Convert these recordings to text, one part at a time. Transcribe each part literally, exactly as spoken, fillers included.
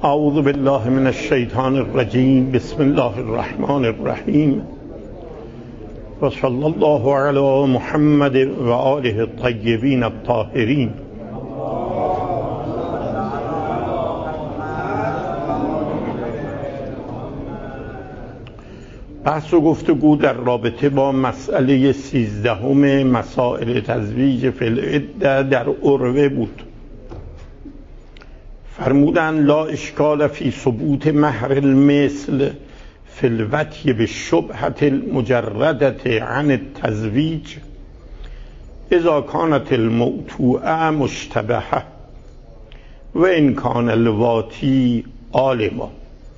اعوذ بالله من الشیطان الرجیم. بسم الله الرحمن الرحیم و صلی الله علی محمد و آله الطیبین الطاهرین. بحث و گفتگو در رابطه با مسئله سیزدهم مسائل تزویج فی العده در عروه بود. فرمودن لا اشکال فی ثبوت مهر المثل فی الوطی بالشبهة المجردة عن التزویج اذا كانت الموطوعه مشتبهه و ان کان الواطی عالما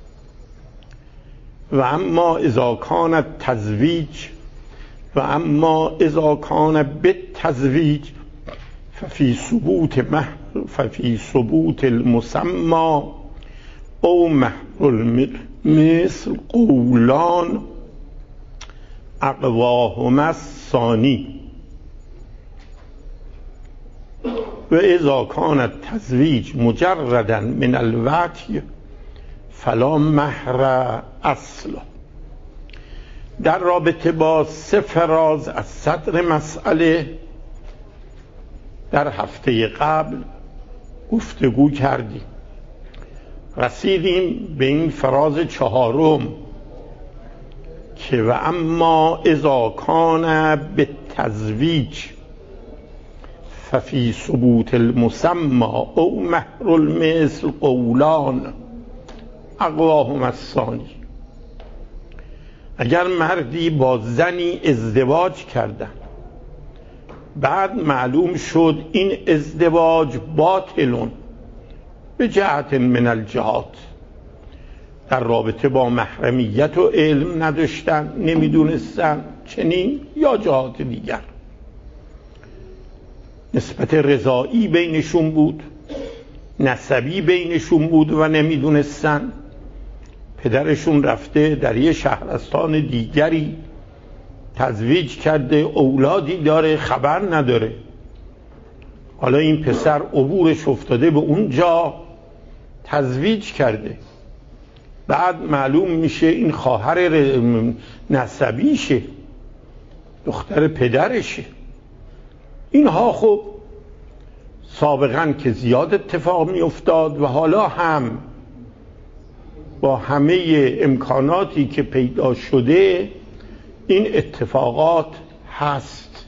و اما اذا کان التزویج و اما اذا کان بالتزویج ففي ثبوت مهر ففي ثبوت المسمى او مهر المثل قولان اقواهما الثانی و اذا كان التزویج مجردا من الوطی فلا مهر اصلا. در رابطه با سه فراز از صدر مسئله در هفته قبل گفتگو کردیم، رسیدیم به این فراز چهارم که و اما اذا کان بالتزویج ففی ثبوت المسمى او مهر المثل قولان اقواهما الثانی. اگر مردی با زنی ازدواج کردن، بعد معلوم شد این ازدواج باطلون به جهت من الجهات، در رابطه با محرمیت و علم نداشتن، نمیدونستن چنین یا جهات دیگر، نسبت رضایی بینشون بود، نسبی بینشون بود و نمیدونستن، پدرشون رفته در یه شهرستان دیگری تزویج کرده، اولادی داره، خبر نداره. حالا این پسر عبورش افتاده به اونجا، تزویج کرده، بعد معلوم میشه این خواهر نسبیشه، دختر پدرشه. اینها خب سابقا که زیاد اتفاق میافتاد و حالا هم با همه امکاناتی که پیدا شده این اتفاقات هست.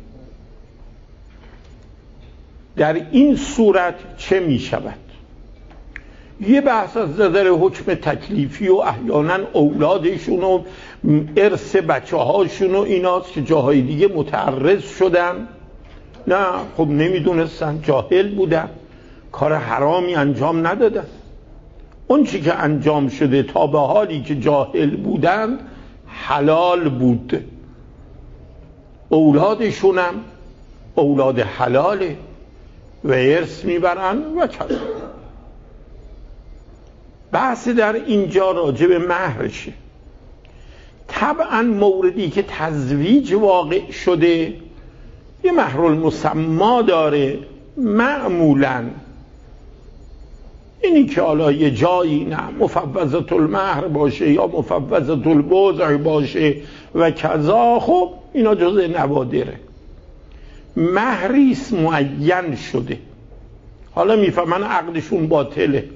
در این صورت چه می شود؟ یه بحث از نظر حکم تکلیفی و احیانا اولادشون و ارث بچه هاشون و ایناست که جاهای دیگه متعرض شدن، نه خب نمیدونستن، جاهل بودن، کار حرامی انجام ندادن. اون چی که انجام شده تا به حالی که جاهل بودن حلال بود، اولادشونم اولاد حلاله و ارث میبرن و کذا. بحث در اینجا راجع به مهرشه. طبعا موردی که تزویج واقع شده یه مهر المسمى داره، معمولا اینی که حالا یه جایی نه مفوضة المهر باشه یا مفوضة البضع باشه و کذا، خب اینا جزء نوادره. مهریست معین شده، حالا میفهمن عقدشون باطله،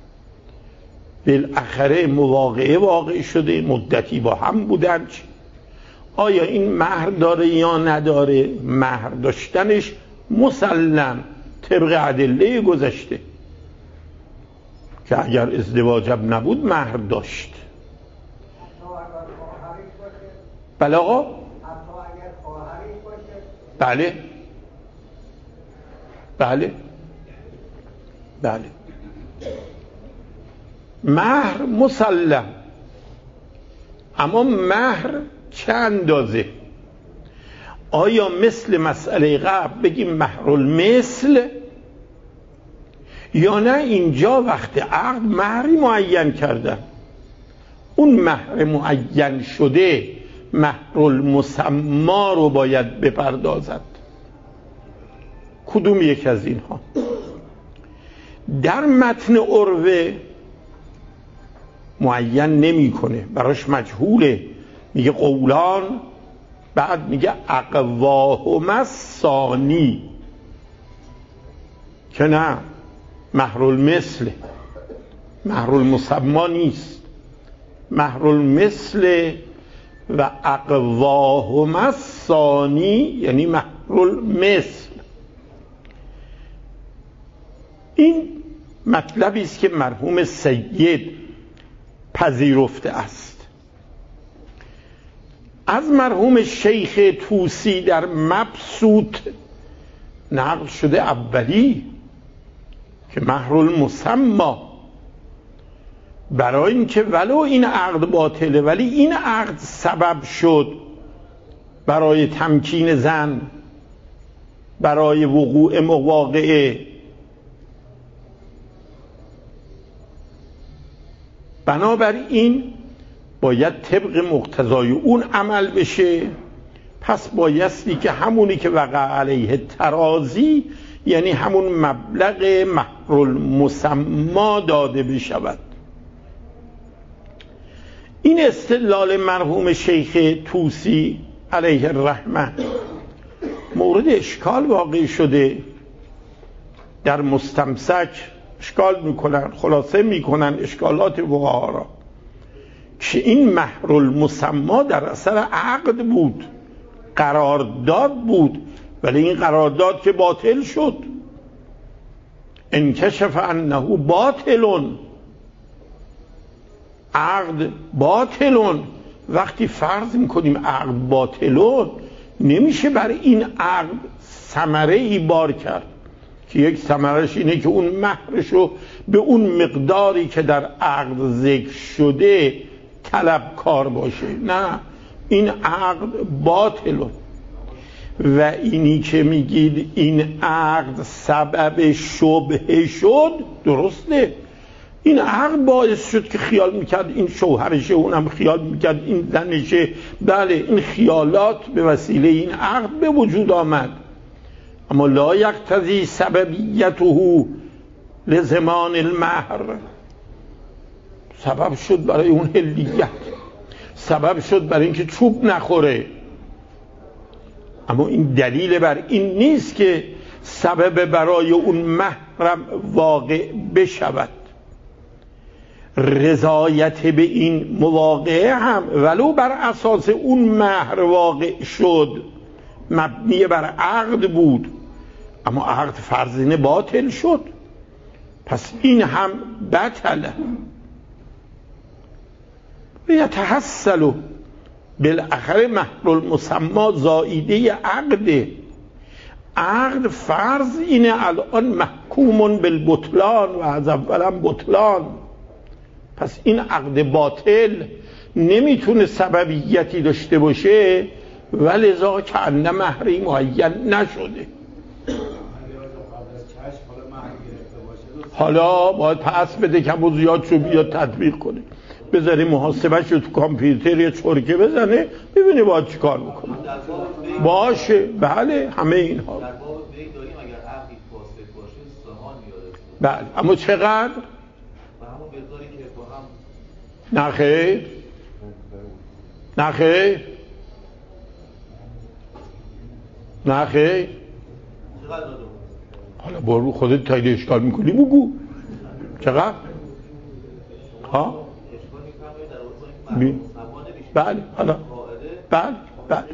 بالاخره مواقعه واقع شده، مدتی با هم بودن، آیا این مهر داره یا نداره؟ مهر داشتنش مسلم طبق ادله گذشته که اگر ازدواجم نبود مهر داشت. بله آقا؟ بله بله بله مهر مسلم، اما مهر چه اندازه؟ آیا مثل مسئله قبل بگیم مهر المثل یا نه اینجا وقت عقد مهری معین کردن، اون مهر معین شده مهر المسمى رو باید بپردازد؟ کدوم یک از اینها؟ در متن عروه معین نمیکنه، براش مجهوله، میگه قولان، بعد میگه اقواهما الثانی، که نه مهر المثل، مهر المسما نیست، مهر المثل و اقواهما الثانی یعنی مهر المثل. این مطلبی است که مرحوم سید پذیرفته است. از مرحوم شیخ طوسی در مبسوط نقل شده اولی که مهر المسما، برای اینکه ولو این عقد باطله ولی این عقد سبب شد برای تمکین زن، برای وقوع مواقعه، بنابراین باید طبق مقتضای اون عمل بشه. پس بایستی که همونی که وقع علیه ترازی یعنی همون مبلغ مهر المسما داده بشود. این استدلال مرحوم شیخ طوسی علیه الرحمه مورد اشکال واقع شده. در مستمسک اشکال میکنن، خلاصه میکنن اشکالات فقها را که این مهر المسما در اثر عقد بود، قرارداد بود، ولی این قرارداد که باطل شد، انکشف انه باطلون، عقد باطلون. وقتی فرض میکنیم عقد باطلون، نمیشه بر این عقد ثمره ای بار کرد که یک ثمرش اینه که اون مهرشو به اون مقداری که در عقد ذکر شده طلبکار باشه. نه، این عقد باطلون. و اینی که میگید این عقد سبب شبهه شد، درسته، این عقد باعث شد که خیال میکرد این شوهرشه، اونم خیال میکرد این زنشه، بله این خیالات به وسیله این عقد به وجود آمد، اما لا یقتضی سببیته لزمان المهر. سبب شد برای اون هلیت، سبب شد برای اینکه چوب نخوره، اما این دلیل بر این نیست که سبب برای اون محرم واقع بشود. رضایت به این مواقعه هم ولو بر اساس اون مهر واقع شد، مبنی بر عقد بود، اما عقد فرضینه باطل شد، پس این هم بطله. یتحصل بالاخره مهر المسما زائیده عقده. عقد فرض اینه الان محکوم بالبطلان و از اولم بطلان، پس این عقد باطل نمیتونه سببیتی داشته باشه، ولذا که ان مهری معین نشده. حالا باید پس بده کم و زیاد شو بیاد تطبیق کنه، بذاری محاسبه‌شو تو کامپیوتر یه چرکه بزنه، ببینی باید چی کار بکنه. باشه، بله، همه اینها. بله، اما چقدر؟ نه خیر، نه خیر، نه خیر. حالا برو خودت تایید اشکال میکنی بگو چقدر؟ ها؟ بی؟ بله، حالا بله، بله.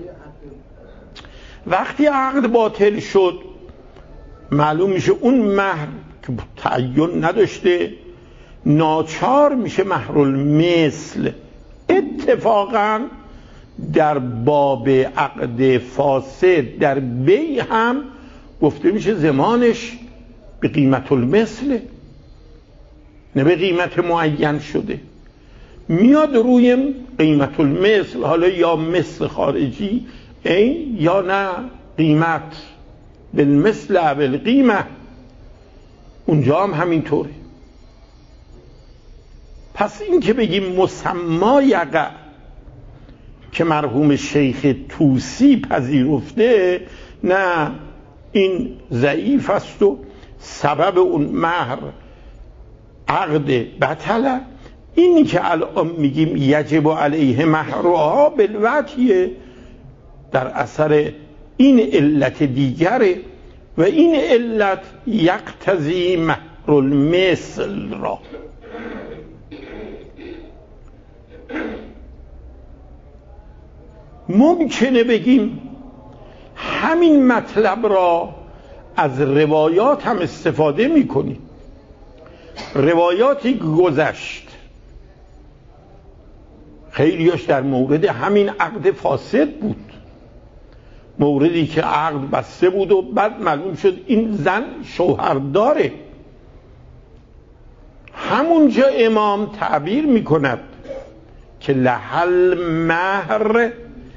وقتی عقد باطل شد معلوم میشه اون مهر که تعین نداشته، ناچار میشه مهر المثل. اتفاقا در باب عقد فاسد در بی هم گفته میشه زمانش به قیمت المثل، نه به قیمت معین شده، میاد روی قیمت المثل، حالا یا مثل خارجی این یا نه قیمت بالمثل و بالقیمه، اونجا هم همینطوره. پس این که بگیم مسما یقع که مرحوم شیخ طوسی پذیرفته، نه، این ضعیف است و سبب اون مهر عقد بطله. اینی که الان میگیم یجب علیه مهرها بالوجه در اثر این علت دیگره و این علت یقتضی مهر المثل را. ممکنه بگیم همین مطلب را از روایات هم استفاده میکنیم. روایاتی گذشت خیلیاش در مورد همین عقد فاسد بود، موردی که عقد بسته بود و بعد معلوم شد این زن شوهر داره. همونجا امام تعبیر میکند که لحل مهر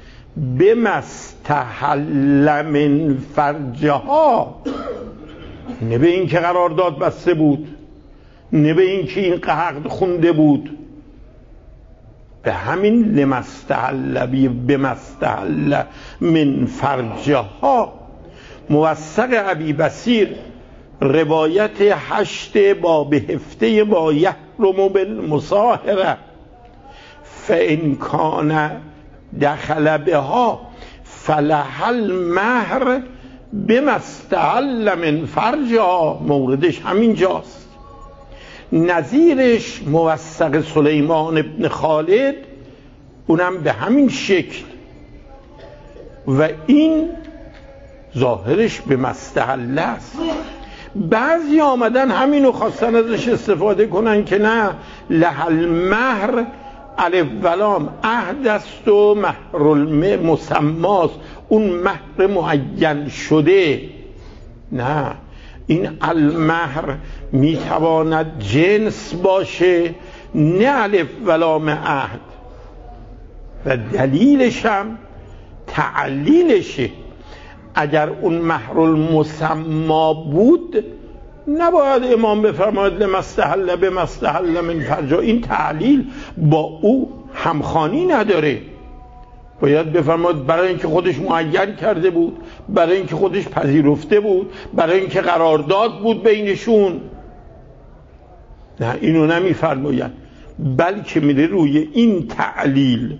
بمستحل من فرجها، نه به این که قرارداد بسته بود، نه به این که این عقد خونده بود، به همین لمستحل بمستحل من فرجها. موثق ابی بصیر روایت هشت باب هفته با یحرم بالمصاهره فان کان دخل بها فلحل مهر بمستحل من فرجها، موردش همین جاست. نظیرش موثق سلیمان ابن خالد، اونم به همین شکل و این ظاهرش به مستحل است. بعضی آمدن همینو خواستن ازش استفاده کنن که نه، لحل مهر الف ولام عهد است و مهر المسماست، اون مهر معین شده. نه، این المهر میتواند جنس باشه، نه الف ولام عهد. و دلیلش هم تعلیلشه. اگر اون مهر المسما بود نباید امام بفرماید لمستحل بمستحل من فرجها. این تعلیل با او همخوانی نداره. باید بفرماید برای اینکه خودش معین کرده بود، برای اینکه خودش پذیرفته بود، برای اینکه قرارداد بود بینشون. نه، اینو نمیفرماید، بلکه میره روی این تعلیل.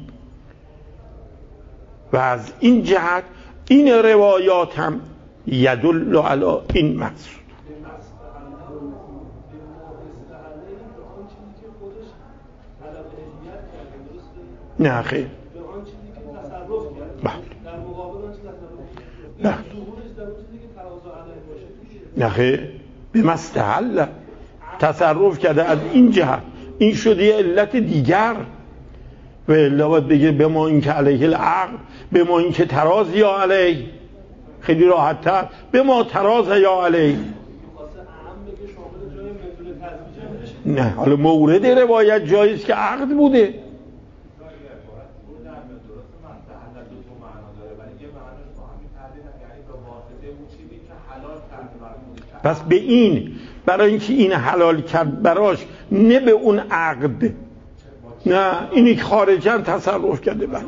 و از این جهت این روایات هم یدل علی این مقصود. نه خیر، نه نه خیر، به مستحل تصرف کرده از این جهت، این شده یه علت دیگر. و الا باید بگه به ما این که علیه العقل، به ما این که تراز یا علیه، خیلی راحت تر، به ما تراز یا علیه. نه، حالا مورد روایت جاییست که عقد بوده. پس به این، برای اینکه این حلال کرد براش، نه به اون عقد، نه اینی که خارجاً تصرف کرده. بله،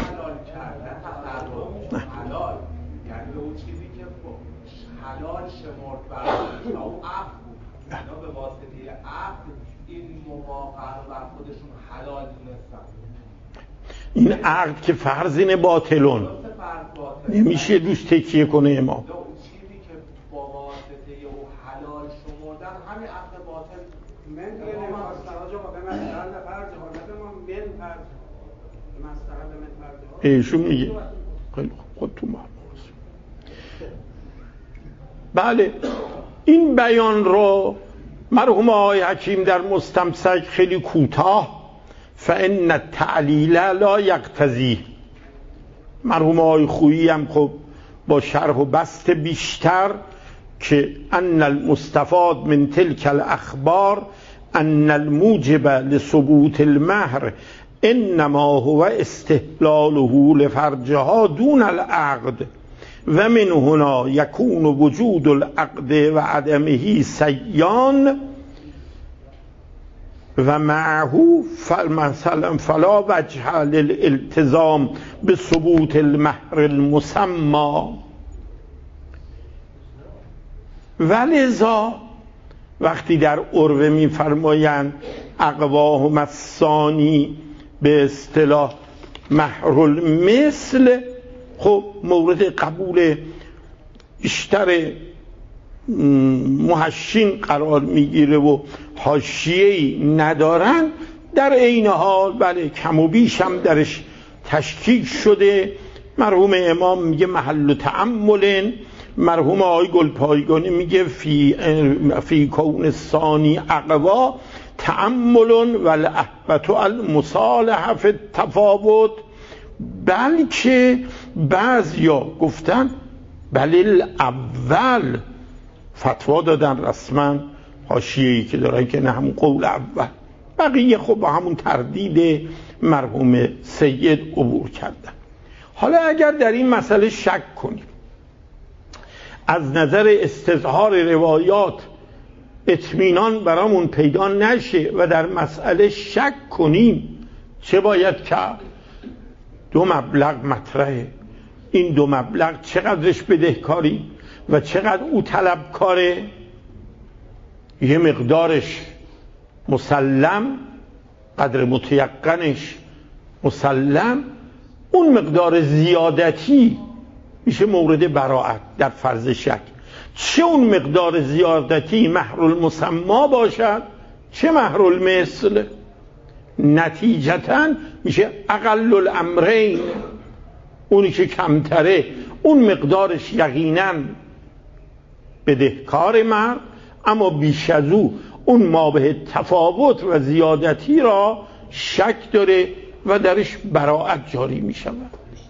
حلال یعنی به اون چیزی که حلال شمرد برای او عقد بود، اینا به واسطه عقد این مواقع رو بر خودشون حلال دونستن. این عقد که فرضین باطلون نمیشه دوش تکیه کنه امام. اون چیزی که با واسطه او حلال شمردن همین عقد باطل من نمیخواد سراجا با به مستحل فرج حالت ما من فرج مستحل من فرج ایشون میگه خیلی خود تو معلوم. بله، این بیان رو مرحوم آقای حکیم در مستمسک خیلی کوتاه فان التعلیل لا یقتضی، مرحوم آقای خویی هم خب با شرح و بسط بیشتر که ان المستفاد من تلك الاخبار ان الموجب لثبوت المهر انما هو استحلاله لفرجها دون العقد و من هنا یکون وجود العقد و عدمه سیان و معه مثلا فلا وجه للالتزام بثبوت المهر المسمى. ولذا وقتی در عروه می‌فرمایند اقواهم الثانی به اصطلاح مهر المثل، خب مورد قبول بیشتر محشین قرار میگیره و حاشیه‌ای ندارن. در عین حال بله کم و بیش هم درش تشکیک شده. مرحوم امام میگه محل تأمل، مرحوم آقای گلپایگانی میگه فی فی کون ثانی اقوا تأمل والاحبت المصالحه فی التفاوت، بلکه بعضیا گفتن بل الاول، فتوا دادن رسما حاشیه‌ای که دارن که نه همون قول اول، بقیه خب با همون تردید مرحوم سید عبور کردن. حالا اگر در این مسئله شک کنیم، از نظر استظهار روایات اطمینان برامون پیدا نشه و در مسئله شک کنیم، چه باید کرد؟ دو مبلغ مطرحه. این دو مبلغ چقدرش بدهکاری و چقدر او طلبکاره؟ یه مقدارش مسلم، قدر متیقنش مسلم، اون مقدار زیادتی میشه مورد براعت در فرض شک. چه اون مقدار زیادتی مهر المسما باشد چه مهر المثل، نتیجتاً میشه اقل الامرین، اونی که کمتره اون مقدارش یقیناً بدهکار مرد، اما بیش از او اون مابه تفاوت و زیادتی را شک داره و درش براعت جاری می شود.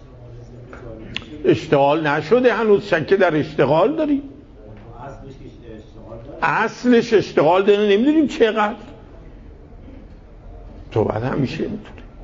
اشتغال نشده هنوز، شک در اشتغال داریم، اصلش اشتغال داره، نمیدونیم چقدر. تو بعد همیشه میتونه.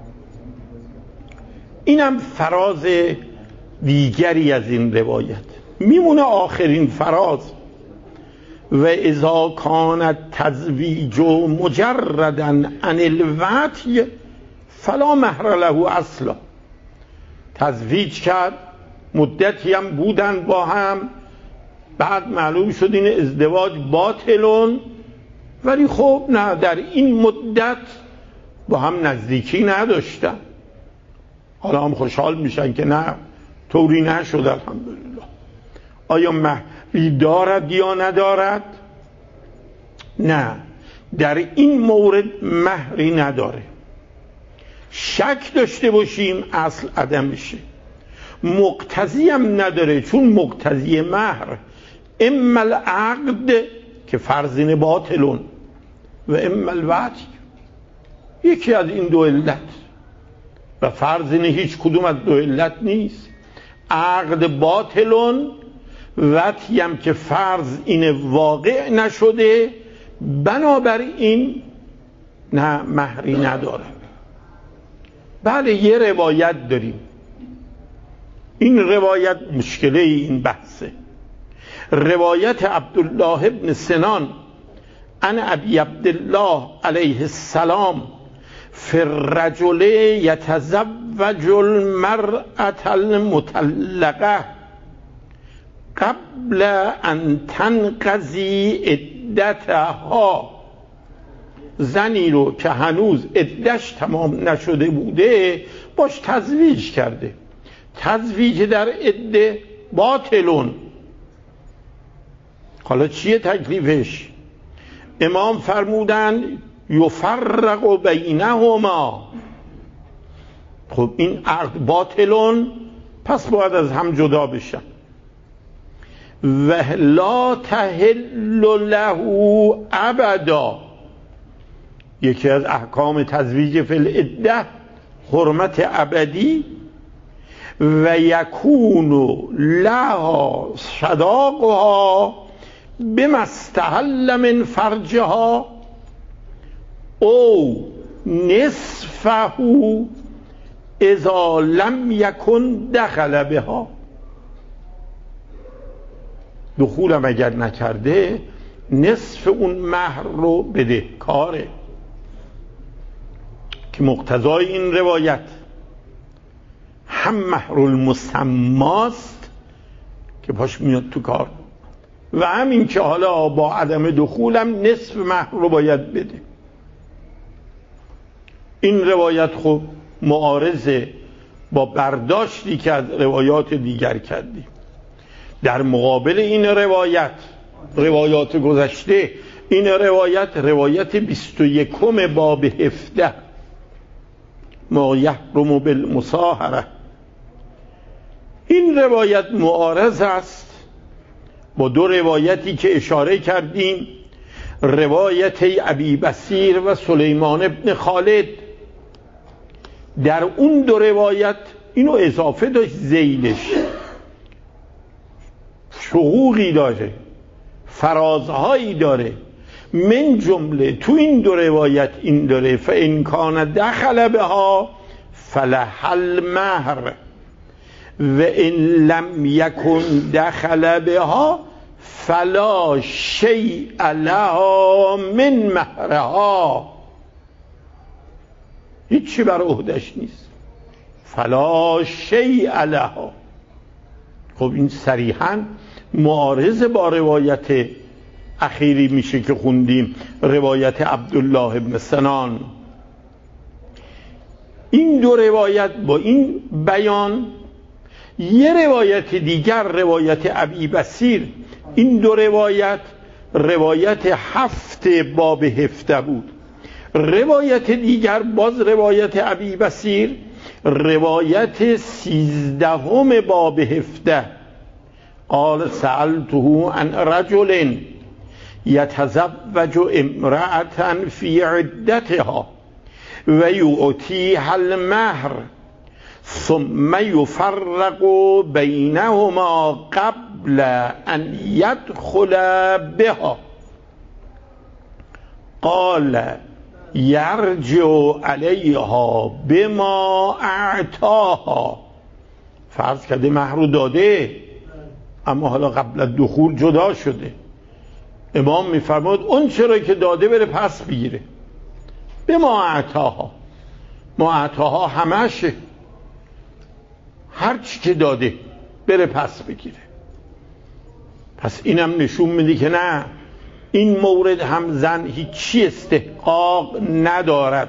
اینم فراز دیگری از این روایت. میمونه آخرین فراز، و اذا کان تزویج مجردا عن الوطی فلا مهر له اصلا. تزویج کرد، مدتی هم بودن با هم، بعد معلوم شد این ازدواج باطلون، ولی خب نه، در این مدت با هم نزدیکی نداشتن. حالا هم خوشحال میشن که نه طوری نشد الحمدلله. آیا مهری دارد یا ندارد؟ نه، در این مورد مهری نداره. شک داشته باشیم اصل عدمشه. مقتضی هم نداره، چون مقتضی مهر اما العقد که فرضین باطلون و اما الوطی، یکی از این دو علت، و فرضین هیچ کدوم از دو علت نیست. عقد باطلون، وطی هم که فرض این واقع نشده، بنابراین نه مهری نداره. بله یه روایت داریم، این روایت مشکله این بحثه. روایت عبدالله ابن سنان عن ابی عبدالله علیه السلام فی الرجل یتزوج المرأة المطلقه قبل ان تنقضی عدتها. زنی رو که هنوز عدتش تمام نشده بوده باش تزویج کرده. تزویج در عده باطلون. حالا چیه تکلیفش؟ امام فرمودن یفرق بینهما. خب این عقد باطلون، پس باید از هم جدا بشن. و لا تحل له ابدا. یکی از احکام تزویج فی العده حرمت ابدی. و یکون لها صداقها بما استحل من فرجها او نصفه اذا لم یکن دخل بها. دخولم اگر نکرده نصف اون مهر رو بدهکاره، که مقتضای این روایت هم مهر المسماست که پاش میاد تو کار، و همین که حالا با عدم دخولم نصف مهر رو باید بده. این روایت خب معارضه با برداشتی که از روایات دیگر کردیم. در مقابل این روایت، روایات گذشته، این روایت روایت بیست و یکم باب هفده، ما یحرم بالمصاهره، این روایت معارض است با دو روایتی که اشاره کردیم، روایت ابی بصیر و سلیمان ابن خالد. در اون دو روایت اینو اضافه داشت، ذیلش شقوقی داره، فرازهایی داره، من جمله تو این دو روایت این داره فإن کان دخل بها فلها المهر و ان لم یکن دخل بها فلا شیء لها من مهرها، هیچی بر عهدش نیست، فلا شیء لها. خب این صریحاً معارض با روایت اخیری میشه که خوندیم، روایت عبدالله ابن سنان. این دو روایت با این بیان، یه روایت دیگر روایت ابی بصیر، این دو روایت روایت هفت باب هفته بود. روایت دیگر باز روایت ابی بصیر روایت سیزدهم باب هفته، قال سألته عن رجل یتزوج امرأة فی عدتها و یؤتیها المهر ثم یفرق بینهما قبل ان یدخل بها، قال یرجع علیها بما اعطاها. فرض کرده مهر رو داده اما حالا قبل دخول جدا شده، امام میفرماد اون چرا که داده بره پس بگیره، به ما اعطاها، ما اعطاها همشه، هر چی که داده بره پس بگیره. پس اینم نشون میده که نه، این مورد هم زن هیچی استحقاق ندارد.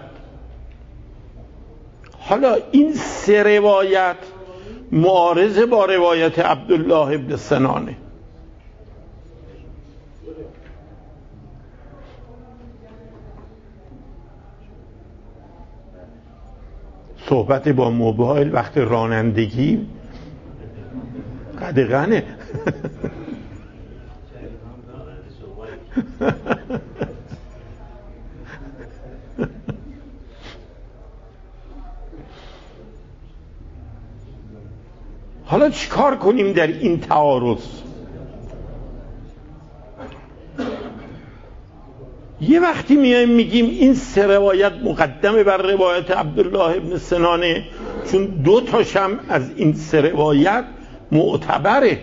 حالا این سه روایت معارض با روایت عبدالله ابن سنانه. صحبت با موبایل وقت رانندگی قدغنه. حالا چیکار کنیم در این تعارض؟ یه وقتی میایم میگیم این سه روایت مقدمه بر روایت عبدالله ابن سنانه، چون دو تاشم از این سه روایت معتبره.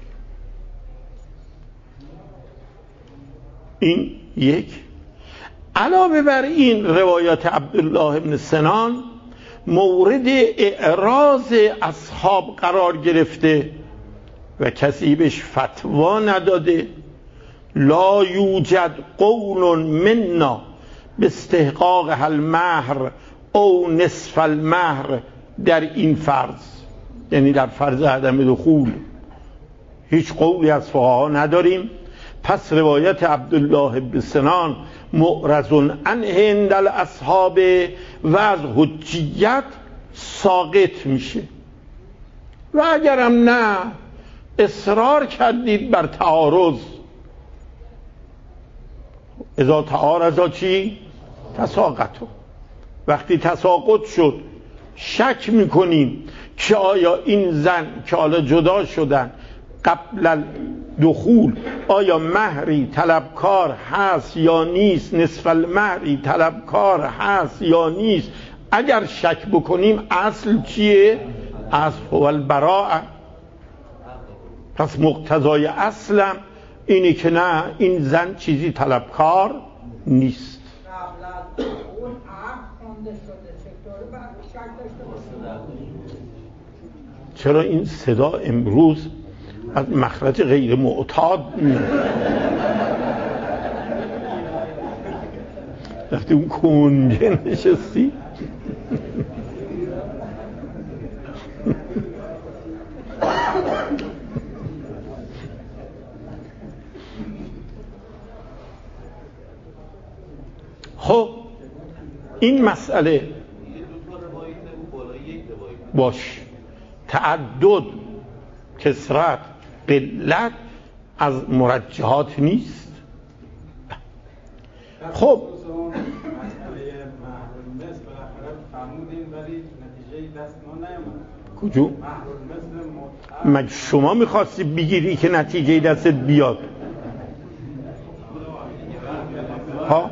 این یک. علاوه بر این روایت عبدالله ابن سنان مورد اعراض اصحاب قرار گرفته و کسی بهش فتوا نداده. لا یوجد قول منا به استحقاق المهر او نصف المهر در این فرض، یعنی در فرض عدم دخول هیچ قولی از فقها نداریم. پس روایت عبدالله بن سنان معرض عنه عند الاصحاب و از حجیت ساقط میشه. و اگرم نه اصرار کردید بر تعارض، اذا تعارضا چی؟ تساقطوا. وقتی تساقط شد شک میکنیم که آیا این زن که حالا جدا شدن قبل دخول آیا مهری طلبکار هست یا نیست، نصف المهری طلبکار هست یا نیست. اگر شک بکنیم اصل چیه؟ اصل هو البراءه. پس مقتضای اصلم اینی که نه، این زن چیزی طلبکار نیست. چرا این صدا امروز از مخرج غیر معتاد میاد؟ وقتی اون کنجه نشستی این مسئله باش تعدد کثرت قلت از مرجحات نیست. خب کجو؟ مگه شما میخواستی بگیری که نتیجه دستت بیاد ها؟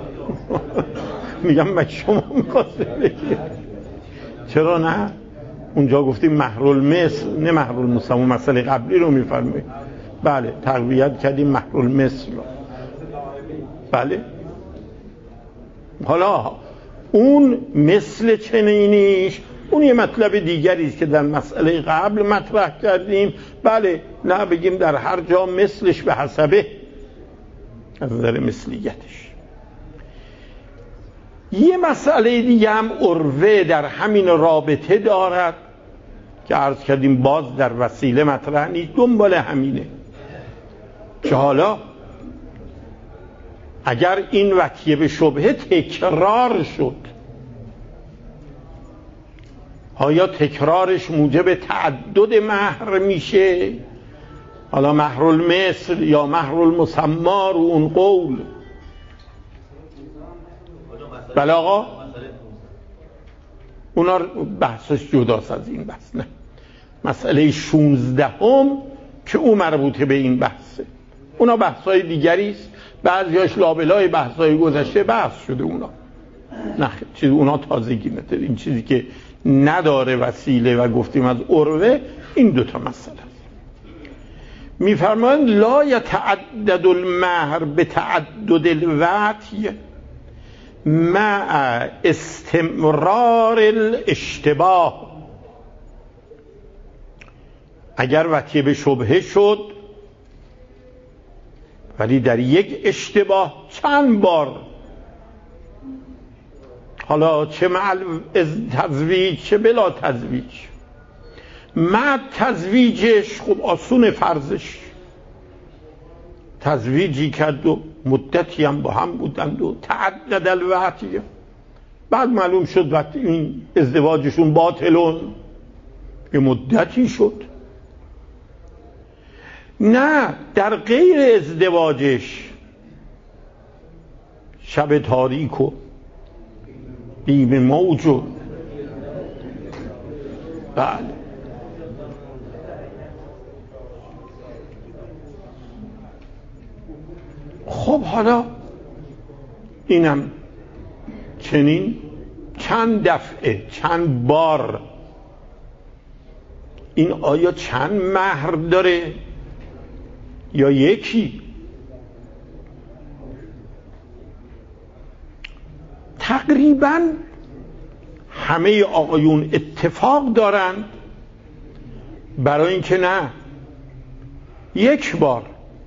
میگم مگه شما میخواستی بگیری؟ چرا نه؟ اونجا گفتیم محرالمثل نه محرالمسمى، مسئله قبلی رو میفرمایید. بله تقویت کردیم محرالمثل رو. بله حالا اون مثل چنینیش اون یه مطلب دیگری است که در مسئله قبل مطرح کردیم. بله نه بگیم در هر جا مثلش به حسبه از نظر مثلیتش. یه مسئله دیگه هم عروه در همین رابطه دارد که عرض کردیم باز در وسیله مطرح نیست، دنبال همینه که حالا اگر این وکیه به شبهه تکرار شد، آیا تکرارش موجب تعدد مهر میشه؟ حالا مهرالمثل یا مهرالمسمى رو اون قول. بله آقا اونا بحثش جداست از این بحث. نه مسئله شونزدهم که اون مربوطه به این بحثه، اونا بحثای دیگری است، بعضیاش لابلای بحثای گذشته بحث شده اونا. نه چیز اونا تازگی نداره. این چیزی که نداره وسیله و گفتیم از عروه این دوتا مسئله است. میفرمایند لا یتعدد المهر به تعدد الوطی مع استمرار الاشتباه. اگر وطیه به شبهه شد ولی در یک اشتباه چند بار، حالا چه مع تزویج چه بلا تزویج، مع تزویجش خب آسون فرضش تزویجی کرد و مدتی هم با هم بودند و تعدد الوطی، بعد معلوم شد وقتی این ازدواجشون باطلون یه مدتی شد. نه در غیر ازدواجش شب تاریک و بیم موج و بله خب حالا اینم چنین چند دفعه چند بار. این آیا چند مهر داره یا یکی؟ تقریبا همه آقایون اتفاق دارن برای اینکه نه یک بار،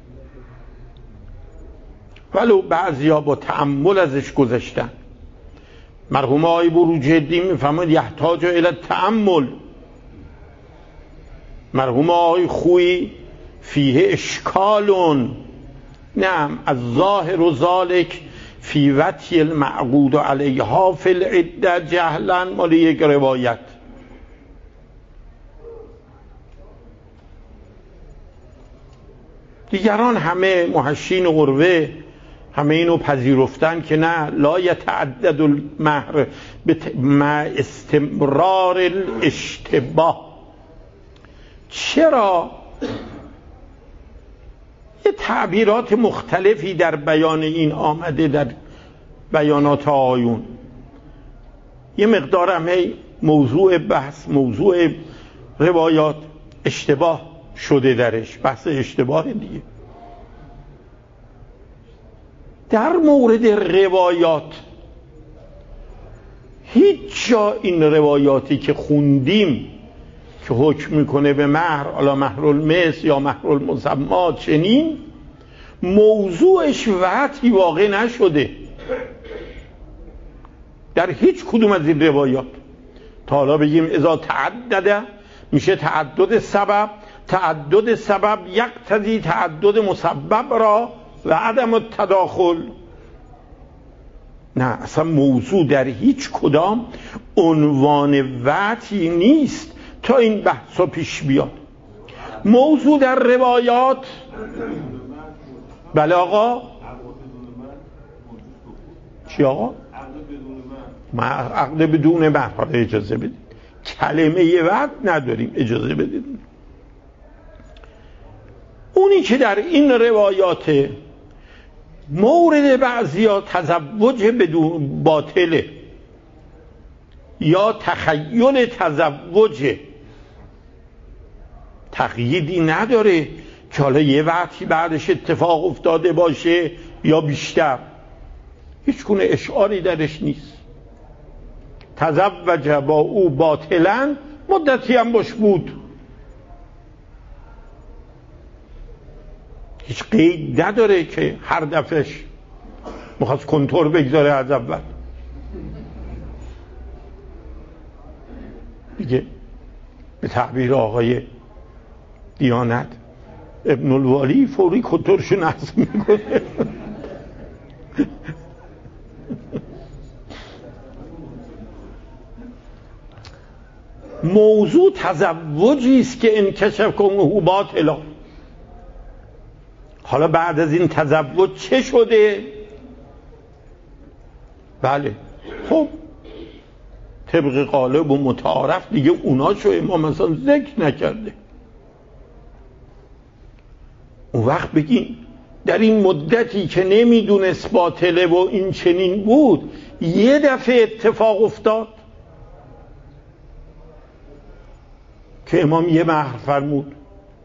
ولو بعضیا با تأمل ازش گذشتن. مرحوم آقای بروجردی میفهمد یحتاج الی التأمل. مرحوم آقای خویی فیه اشکالون نعم از ظاهر و ذالک فی وطی المعقود علیها فی العده جهلا، مال یک روایت. دیگران همه محشین عروه همه اینو پذیرفتن که نه لا یتعدد المهر مع استمرار الاشتباه. چرا؟ یه تعبیرات مختلفی در بیان این آمده در بیانات آیون. یه مقدار همه موضوع بحث موضوع روایات اشتباه شده درش، بحث اشتباه دیگه. در مورد روایات هیچ جا این روایاتی که خوندیم که حکم میکنه به مهر، حالا مهرالمثل یا مهرالمسمى چنین، موضوعش وطی واقع نشده در هیچ کدوم از این روایات. تا حالا بگیم اذا تعدده میشه تعدد سبب، تعدد سبب یقتضی تعدد مسبب را و عدم التداخل. نه، اصلا موضوع در هیچ کدام عنوان وحی نیست تا این بحثا پیش بیاد. موضوع در روایات، بله آقا چی آقا؟ عقد بدون مهر. حالا اجازه بدید، کلمه وعد نداریم، اجازه بدید. اونی که در این روایات مورد بعضیا تزوج بدون باطله یا تخیل تزوج، تقییدی نداره که حالا یه وقتی بعدش اتفاق افتاده باشه یا بیشتر، هیچ گونه اشعاری درش نیست. تزوج با او باطلا، مدتی هم باش بود، هیچ قید نداره که هر دفعش میخواست کنتور بگذاره از اول دیگه. به تعبیر آقای دیانت ابن الوالی فوری کنتورشو نصب میکنه. موضوع تزوجی است که انکشف کنه باطلا. حالا بعد از این تزوج چه شده؟ بله خب طبق غالب و متعارف دیگه اوناشو امام مثلا ذکر نکرده. اون وقت بگین در این مدتی که نمیدونست باطله و این چنین بود، یه دفعه اتفاق افتاد که امام یه مهر فرمود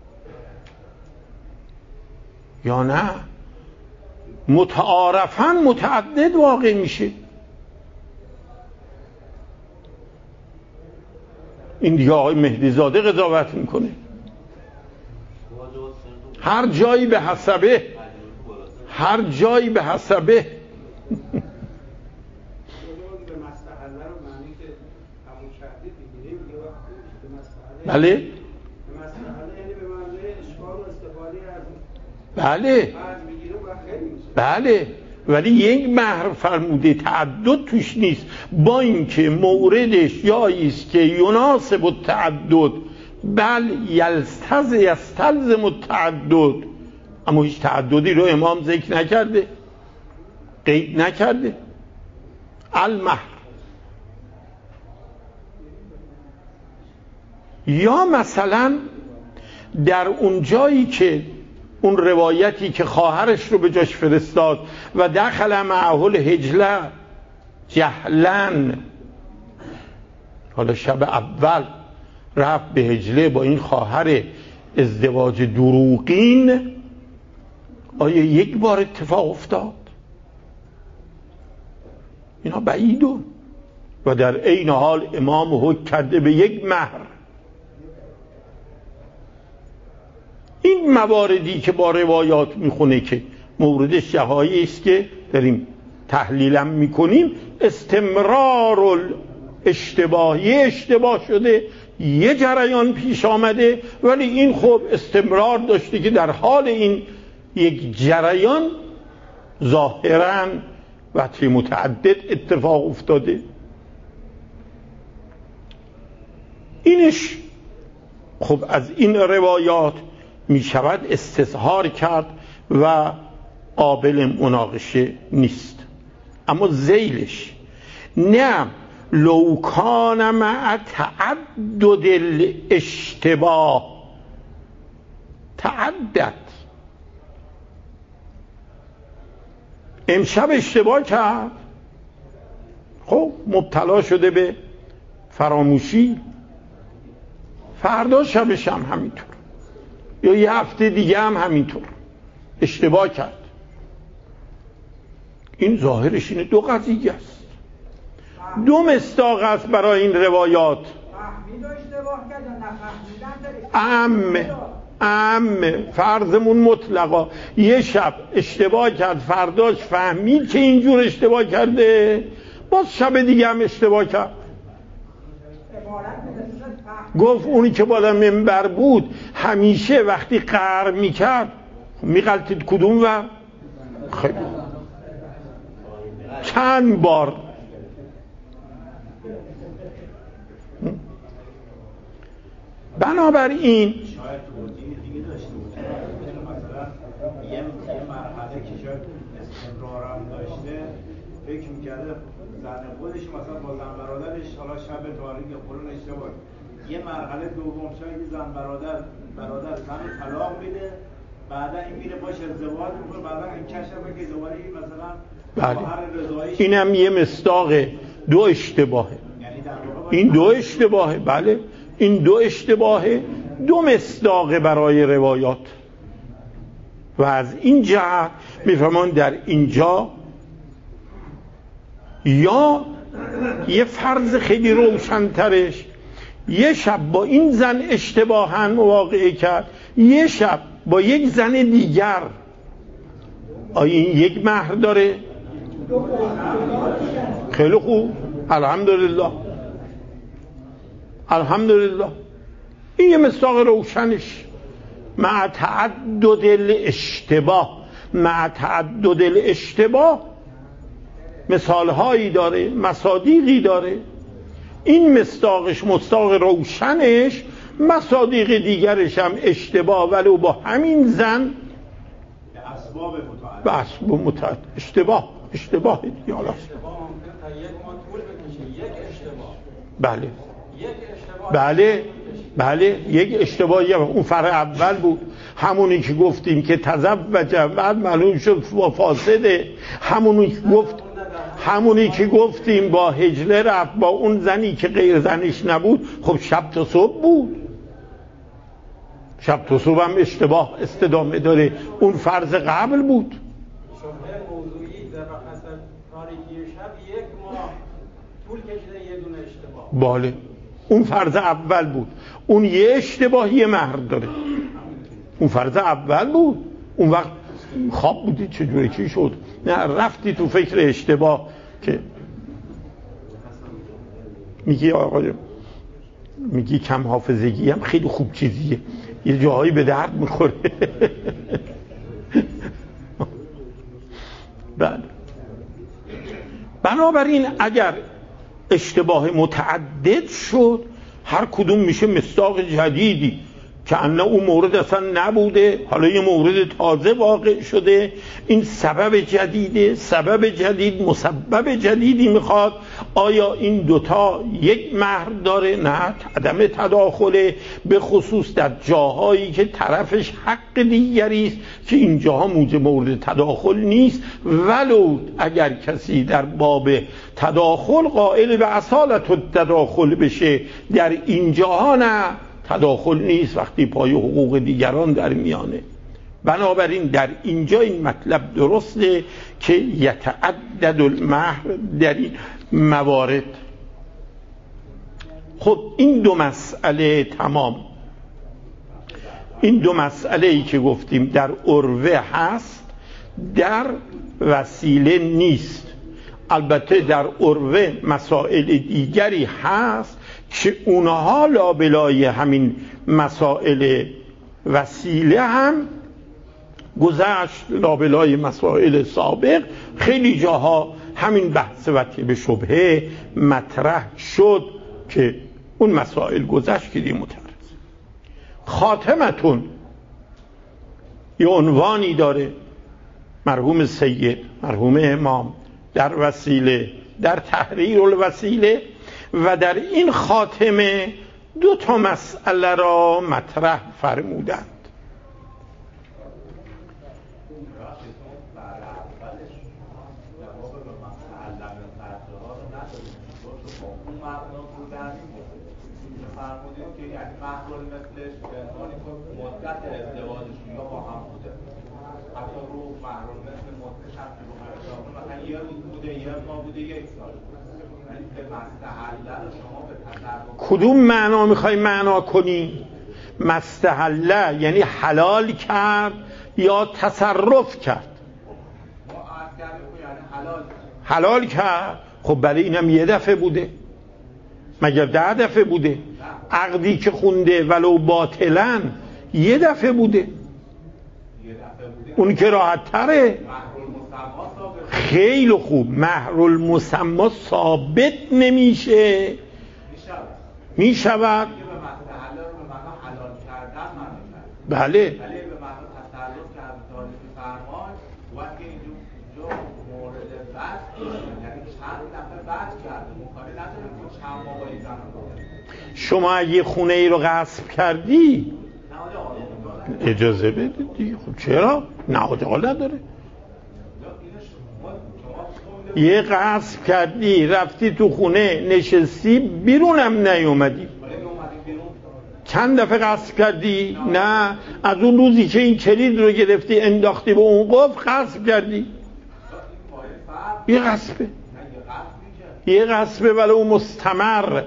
یا نه متعارفاً متعدد واقع میشه. این دیگه آقای مهدی زاده قضاوت میکنه، هر جایی به حسبه، هر جایی به حسبه. بله بله بله ولی یک مهر فرموده، تعدد توش نیست، با اینکه موردش جایی است که یناسب التعدد بل یلستز یستلزم التعدد، اما هیچ تعددی رو امام ذکر نکرده، قید نکرده. المهر یا مثلا در اون جایی که اون روایتی که خواهرش رو به جاش فرستاد و دخل معه الحجله جهلن، حالا شب اول رفت به حجله با این خواهر ازدواج دروغین، آیا یک بار اتفاق افتاد؟ اینا بعیدون. و در عین حال امام حکم کرده به یک مهر. این مواردی که با روایات میخونه که موردش جاهایی است که داریم تحلیلم میکنیم، استمرار اشتباهی اشتباه شده، یه جریان پیش آمده، ولی این خب استمرار داشته که در حال این یک جریان ظاهراً وقتی متعدد اتفاق افتاده. اینش خب از این روایات می شود استظهار کرد و قابل مناقشه نیست. اما ذیلش نه لو کان مع تعدد الاشتباه، تعدد امشب اشتباه کرد، خب مبتلا شده به فراموشی، فردا شبش هم همینطور، یا یه هفته دیگه هم همینطور اشتباه کرد. این ظاهرش اینه دو قضیه است، دو مصداق است برای این روایات. عمه عمه فرضمون مطلقا یه شب اشتباه کرد، فرداش فهمید که اینجور اشتباه کرده، باز شب دیگه هم اشتباه کرد. گفت اونی که بالا منبر بود همیشه وقتی قهر میکرد میغلطید کدوم و خیلی چند بار. بنابراین شاید توضیح دیگه داشته باشه، مثلا یه مرحله که شاید استمرار هم داشته، فکر میکرده زن خودش مثلا با زن برادرش حالا شب تاریک قرون اشتباه، یه مرحله دوم شاید زن برادر برادر زن طلاق میده، بعدا این میره باش ازدواج میکنه، بعدا این کشفه که دوباره این مثلا بله. اینم یه مصداق دو اشتباهه، این دو اشتباهه. بله این دو اشتباهه، دو مصداق برای روایات. و از این جهت میفهمان در اینجا یا یه فرض خیلی روشن‌ترش، یه شب با این زن اشتباهاً مواقعه کرد، یه شب با یک زن دیگر. آیا این یک مهر داره؟ خیلی خوب، الحمدلله الحمدلله. این یه مصداق روشنش. مع تعدد الاشتباه، مع تعدد الاشتباه مثالهایی داره، مصادیقی داره. این مصداقش، مصداق روشنش، مصادیق دیگرش هم اشتباه ولو با همین زن به اسباب متعدد، به اسباب متعدد. اشتباه اشتباه دیگه. حالا اشتباه ممکن تا یک ما طول بکشه، یک اشتباه. بله یک اشتباه بله بله یک اشتباه. اون فرع اول بود، همونی که گفتیم که تزوج بعد معلوم شد فاسده، همونی که گفت همونی که گفتیم با هجله رفت با اون زنی که غیر زنش نبود. خب شب تا صبح بود، شب تا صبح هم اشتباه استدامه داره. اون فرض قبل بود. شبهه موضوعی در بحث تاریکی شب یک ماه طول کشیده یه دونه اشتباه. بله اون فرض اول بود. اون یه اشتباه یه مهر داره. اون فرض اول بود. اون وقت خواب بودی چجوری چی شد؟ نه رفتی تو فکر اشتباه که میگی آقا میگی کم حافظگی هم خیلی خوب چیزیه، یه جاهایی به درد میخوره. بله. بنابراین اگر اشتباه متعدد شد، هر کدوم میشه مصداق جدیدی که انه اون مورد اصلا نبوده، حالا یه مورد تازه واقع شده. این سبب جدیده، سبب جدید مسبب جدیدی میخواد. آیا این دوتا یک مهر داره؟ نه، عدم تداخله، به خصوص در جاهایی که طرفش حق دیگری است که این جاها موجب مورد تداخل نیست. ولو اگر کسی در باب تداخل قائل به اصالت التداخل بشه، در این جاها نه، تداخل نیست وقتی پای حقوق دیگران در میانه. بنابراین در اینجا این مطلب درسته که یتعدد المهر در این موارد. خب این دو مسئله تمام. این دو مسئله ای که گفتیم در عروه هست، در وسیله نیست. البته در عروه مسائل دیگری هست که اونها لابلای همین مسائل وسیله هم گذشت، لابلای مسائل سابق خیلی جاها همین بحث وجه به شبهه مطرح شد که اون مسائل گذشت که دی مترس. خاتمتون یه عنوانی داره مرحوم سید، مرحوم امام، در وسیله، در تحریر الوسیله، و در این خاتمه دو تا مسئله را مطرح فرمودند. کدوم معنا میخوای معنا کنی؟ مستحله یعنی حلال کرد یا تصرف کرد؟ حلال کرد. خب برای اینم یه دفعه بوده مگر ده دفعه بوده؟ عقدی که خونده ولو باطلاً یه دفعه بوده. اون که راحت تره. خیلی خوب. مهر المسمی ثابت نمیشه، میشود. بله. شما اگه خونه ای رو غصب کردی اجازه بدید. خب چرا؟ نهاد عقل نداره. یه غصب کردی رفتی تو خونه نشستی بیرونم نیومدی. چند دفعه غصب کردی؟ نه، از اون روزی که این کلید رو گرفتی انداختی به اون قفل غصب کردی. یه غصبه، یه غصبه ولی اون مستمر.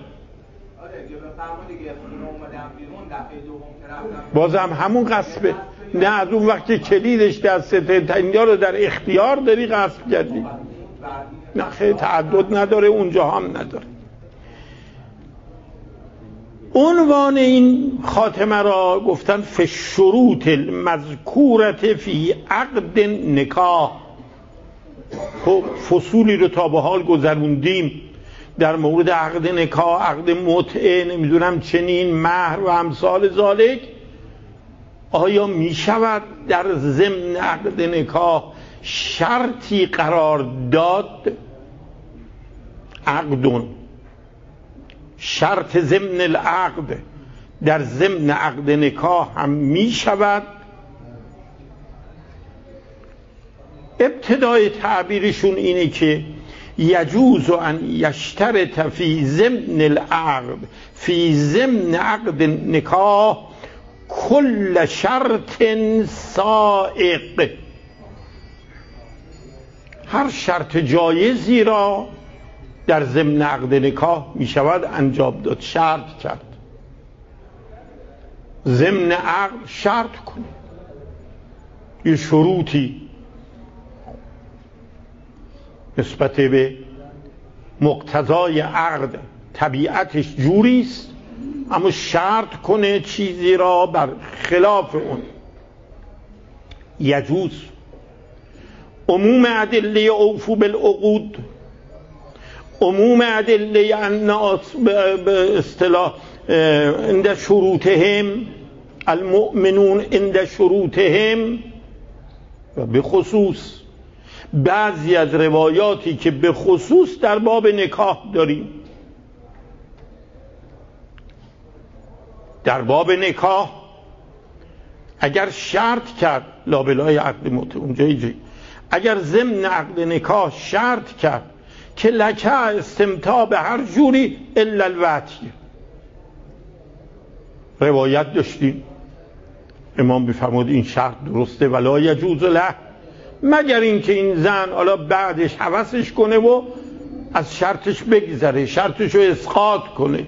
بازم همون غصبه. نه، از اون وقت که کلیدش دستت اینجا رو در اختیار داری غصب کردی. نه خیلی تعدد نداره، اونجا هم نداره. عنوان این خاتمه را گفتن فی شروط المذکورت فی عقد نکاح. خب فصولی رو تا به حال گذروندیم در مورد عقد نکاح، عقد متعه، نمیدونم چنین، مهر و امثال ذالک. آیا می شود در ضمن عقد نکاح شرطی قرار داد؟ عقدون، شرط ضمن العقد در ضمن عقد نکاح هم می شود؟ ابتدای تعبیرشون اینه که یجوز ان یشترط فی ضمن العقد فی ضمن عقد نکاح کل شرط سائق. هر شرط جایزی را در ضمن عقد نکاح می شود انجام داد، شرط کرد. ضمن عقد شرط کنید، یه شروطی نسبت به مقتضای عقد طبیعتش جوریست، اما شرط کنه چیزی را بر خلاف اون. یجوز عموم ادله اوفو بالعقود، عموم ادله الناس به اصطلاح عند شروطهم، المؤمنون عند شروطهم، و به خصوص بعضی از روایاتی که به خصوص در باب نکاح داریم. در باب نکاح اگر شرط کرد لابلای عقد متعه، اونجایی جایی اگر ضمن عقد نکاح شرط کرد که لکه استمتاع به هر جوری الا الوطی، روایت داشتیم امام بفرمود این شرط درسته ولا یجوز له، مگر اینکه این زن حالا بعدش هوسش کنه و از شرطش بگذره، شرطش رو اسقاط کنه.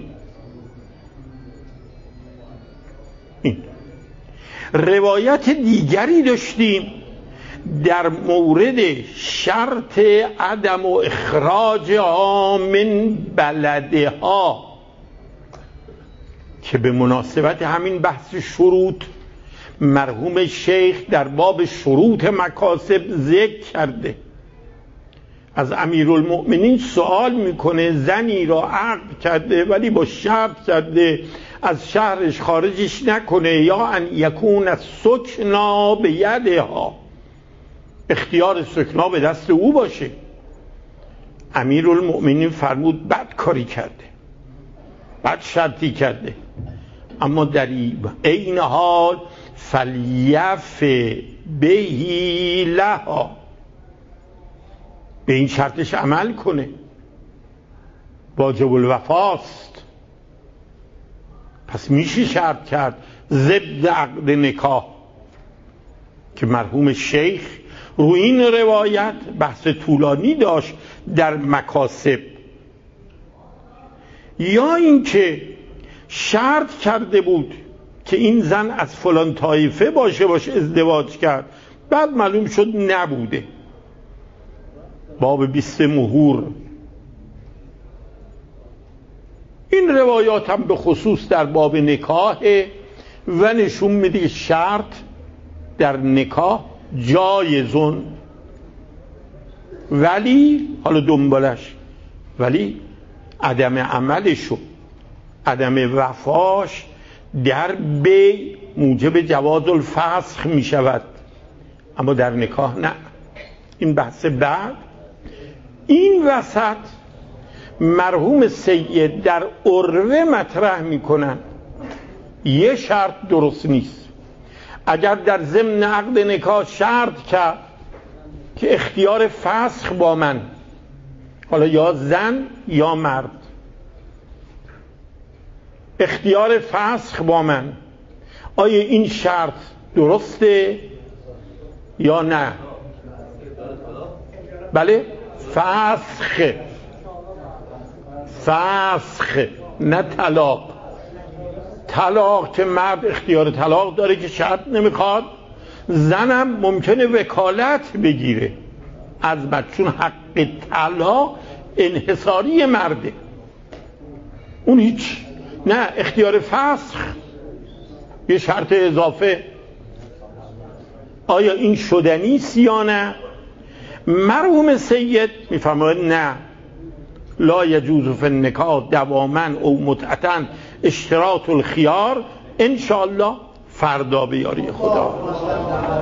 این روایت دیگری داشتیم در مورد شرط عدم و اخراجها من بلدها که به مناسبت همین بحث شروط مرحوم شیخ در باب شروط مکاسب ذکر کرده. از امیرالمؤمنین سوال میکنه زنی را عقد کرده ولی با شرط کرده از شهرش خارجش نکنه، یا ان یکون السکنا به یدها، اختیار سکنا به دست او باشه. امیرالمؤمنین فرمود بد کاری کرده، بد شرطی کرده، اما در این حال فلیف بهی لها، به این شرطش عمل کنه، واجب الوفاست. پس میشه شرط کرد ضد عقد نکاح که مرحوم شیخ رو این روایت بحث طولانی داشت در مکاسب. یا اینکه شرط کرده بود که این زن از فلان طایفه باشه باشه ازدواج کرد، بعد معلوم شد نبوده، باب بیست مهور. این روایات هم به خصوص در باب نکاحه و نشون میده شرط در نکاح جایزون. ولی حالا دنبالش ولی عدم عملشو عدم وفاش در بی موجب جواز الفسخ می شود، اما در نکاح نه. این بحث بعد. این وسط مرحوم سید در عروه مطرح می کنن یه شرط درست نیست. اگر در ضمن عقد نکاح شرط کرد که اختیار فسخ با من، حالا یا زن یا مرد، اختیار فسخ با من، آیا این شرط درسته یا نه؟ بله، فسخ فسخ نه طلاق. طلاق که مرد اختیار طلاق داره که شرط نمیخواد، زنم ممکنه وکالت بگیره از مرد، چون حق طلاق انحصاری مرده، اون هیچ. نه، اختیار فسخ یه شرط اضافه. آیا این شدنی است یا نه؟ مرحوم سید میفرماید نه، لا یجوز فی النکاح دواما او متعتا اشتراط الخیار، انشاءالله فردا به یاری خدا.